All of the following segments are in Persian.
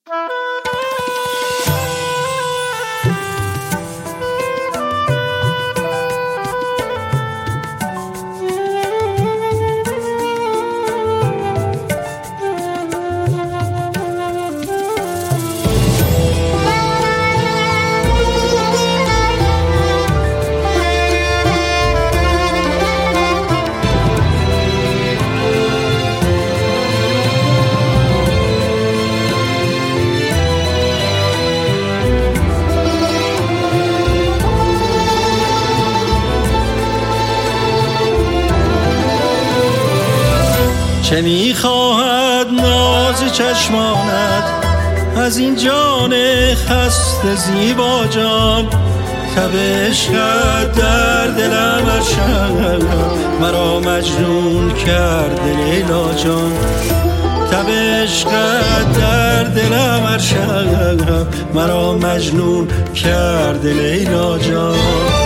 چه می‌خواهد ناز چشمانت از این جان خسته زیبا جان؟ تب عشقت در دلم هر شب مرا مجنون کرده لیلا جان. تب عشقت در دلم هر شب مرا مجنون کرده لیلا جان.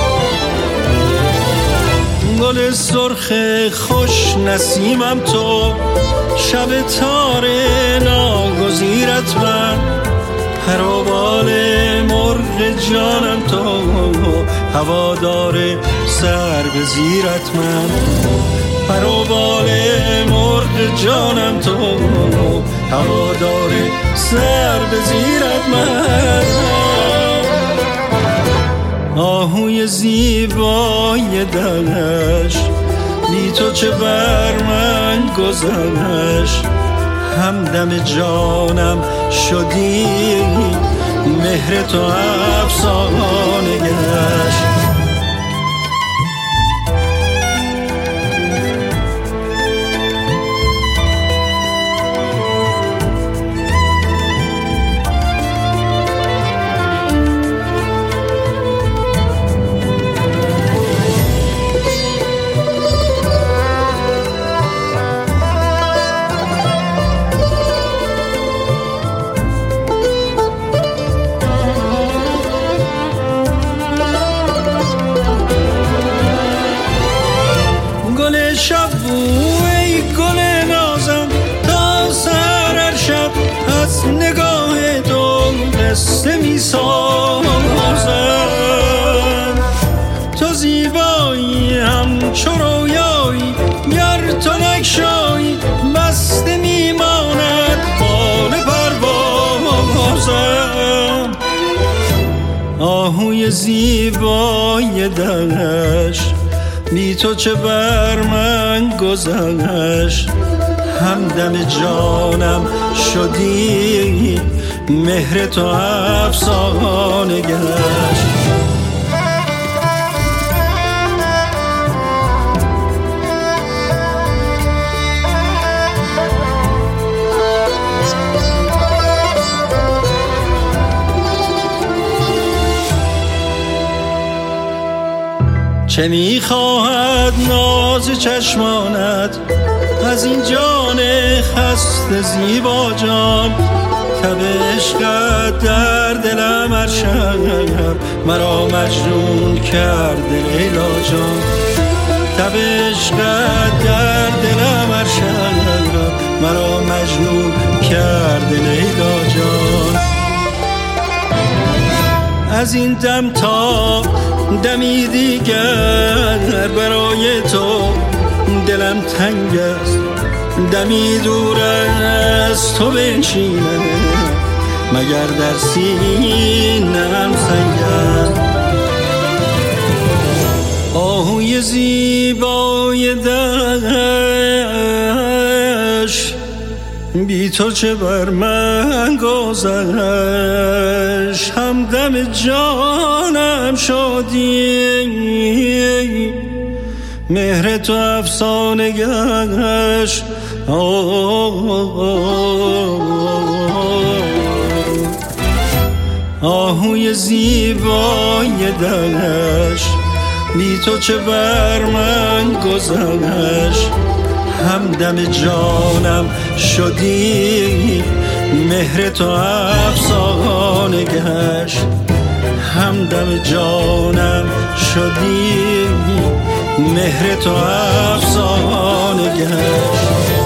گل سرخ خوش نسیمم تو، شب تار ناگزیرت من، پروبال مرغ جانم تو، هوادار سر به زیرت من. پروبال مرغ جانم تو، هوادار سر به زیرت من. آهوی زیبای دلش بی تو چه بر من گذشت، همدم جانم شدی مهر تو افسانه گشت. ای گل نازم تا سر شب از نگاه تو قصه می سازم. تو زیبایی همچو رویایی، گر تو نگشایی بسته می ماند بال پروازم. آهوی زیبای دلش بی تو چه بر من گذشت، همدم جانم شدی مهر تو افسانه گشت. چه می‌خواهد ناز چشمانت از این جان خسته زیبا جان؟ تب عشقت در دلم هر شب مرا مجنون کرده لیلا جان. تب عشقت در دلم هر شب مرا مجنون کرده لیلا جان. از این دم تا دمی دیگر برای تو دلم تنگ است، دمی دور از تو بنشینم مگر در سینه‌ام سنگ است. آهوی زیبای دشت بی تو چه بر من گذشت، همدم جانم شدی مهر تو افسانه گشت. آهوی زیبای دلش بی تو چه بر من گذشت، همدم جانم شدی مهر تو افسانه گشت. همدم جانم شدی مهر تو افسانه گشت.